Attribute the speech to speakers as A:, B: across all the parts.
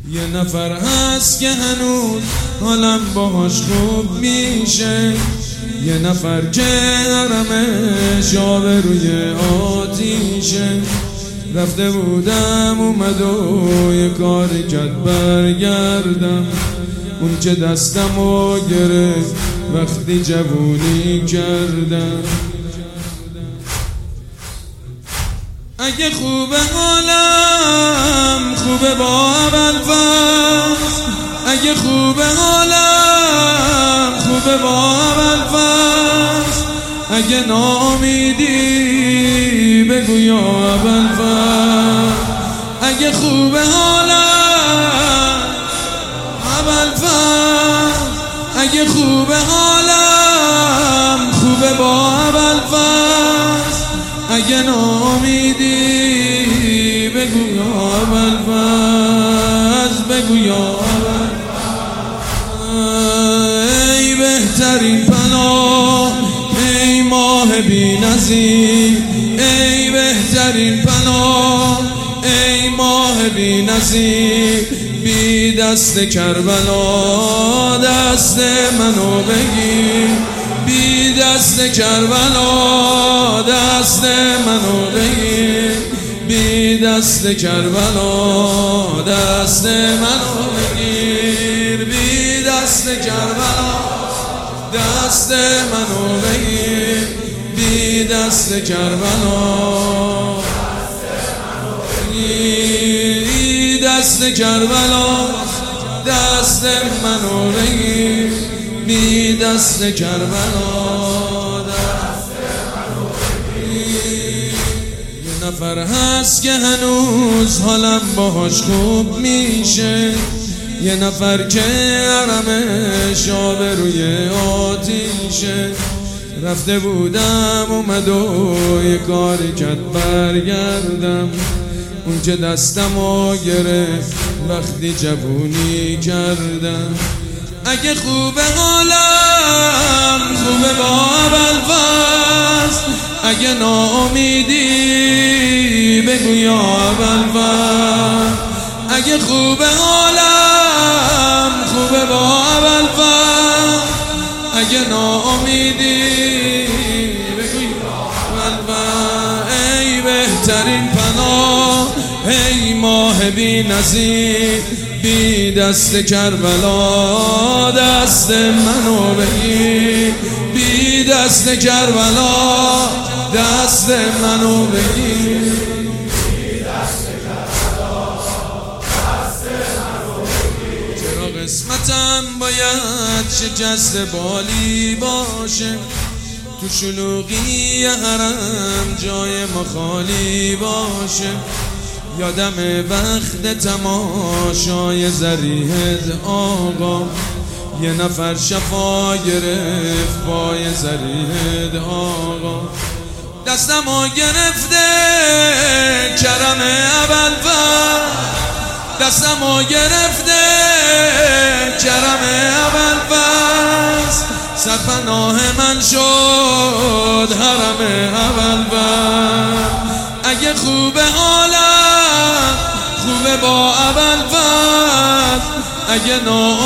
A: یه نفر هست که هنوز حالم باهاش خوب میشه، یه نفر که حرمش آبروی آتیشه. رفته بودم اومد و یه کاری کرد برگردم، اون که دستمو گرفت وقتی جوونی کردم. اگه خوبه حالم خوبه با ابوالفضل، اگه خوبه حالم خوبه با ابوالفضل، اگه ناامیدی بگو یا ابوالفضل. اگه خوبه حالم ابوالفضل، اگه خوبه حالم خوبه با ابوالفضل، اگه ناامیدی بگو یا ابوالفضل، بگو یا ابوالفضل. ای بهترین پناه ای ماه بی‌نظیر، ای بهترین پناه ای ماه بی‌نظیر. بی دست کربلا دست منو بگیر، بی دست کربلا دست منو بگیر، بی دست کربلا دست منو بگیر، بی دست کربلا دست منو بگیر، بی دست کربلا بی دست کربلا دست منو بگیر، بی دست کربلا دست منو بگیر. یه نفر هست که هنوز حالم باهاش خوب میشه، یه نفر که حرمش آبروی آتیشه. رفته بودم اومد و یه کاری کرد برگردم، اون که دستمو گرفت وقتی جوونی کردم. اگه خوبه حالم خوبه با ابوالفضل، اگه ناامیدی بگو یا ابوالفضل. اگه خوبه حالم خوبه با ابوالفضل، اگه ناامیدی بگو یا ابوالفضل. ای بهترین پناه ای ماه بی‌نظیر، بی دست کربلا دست منو بگیر، بی دست کربلا دست منو بگیر، بی دست کربلا دست منو بگیر. چرا قسمتم باید شکست بالی باشه، تو شلوغی حرم جای ما خالی باشه. یادم وقت تماشای ضریحت آقا، یه نفر شفا گرفت پای ضریحت آقا. دستمو گرفته کرم ابوالفضل، دستمو گرفته کرم ابوالفضل. سرپناه من شد حرم ابوالفضل. اگه خوبه حالم خوبه با ابوالفضل، اگه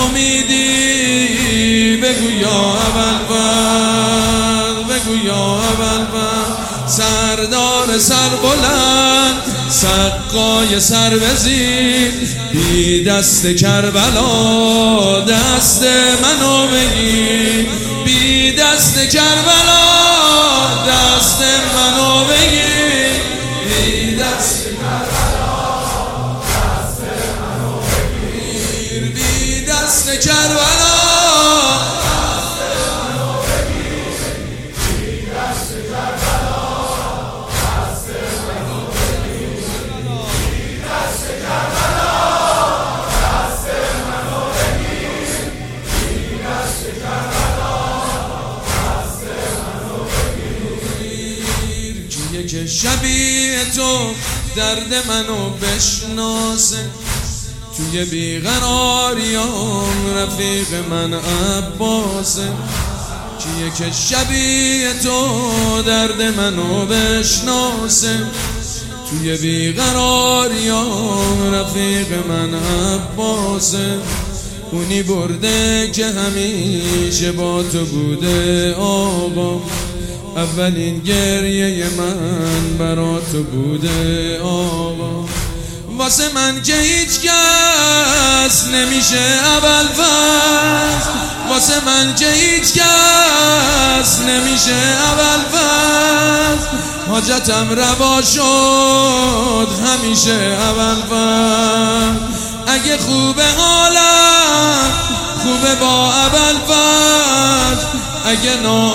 A: ناامیدی بگو یا ابوالفضل، بگو یا ابوالفضل. سردار سربلند سقای سربزیر، بی دست کربلا دست منو بگیر، بی دست کربلا دست منو بگیر، بی دست کربلا دست منو بگیر، بی دست کربلا دست منو بگیر، بی دست کربلا دست منو بگیر، بی دست کربلا دست منو بگیر، بی دست کربلا دست منو بگیر. کیه که شبیه تو درد منو بشناسه، توی بیقراریام رفیق من عباسه. کیه که شبیه تو درد منو بشناسه، توی بیقراریام رفیق من عباسه، اونی برده که همیشه با تو بوده آقا. اولین گریه من برا تو بوده آقا. واسه من که هیچ کس نمیشه اول فصل، واسه من که هیچ کس نمیشه اول فصل. حاجتم روا شد همیشه اول فصل. اگه خوبه حالم خوبه با اول فصل، اگه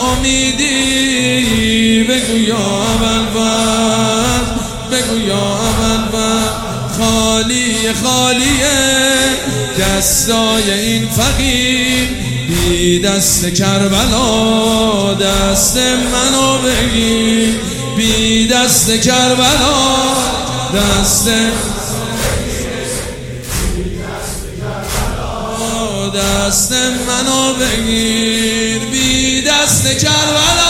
A: ناامیدی بگو یا اول فصل، بگو یا اول فصل. خالیه خالیه دستای این فقیر، بی دست کربلا دست منو بگیر، بی دست کربلا دست دست منو بگیر، بی دست کربلا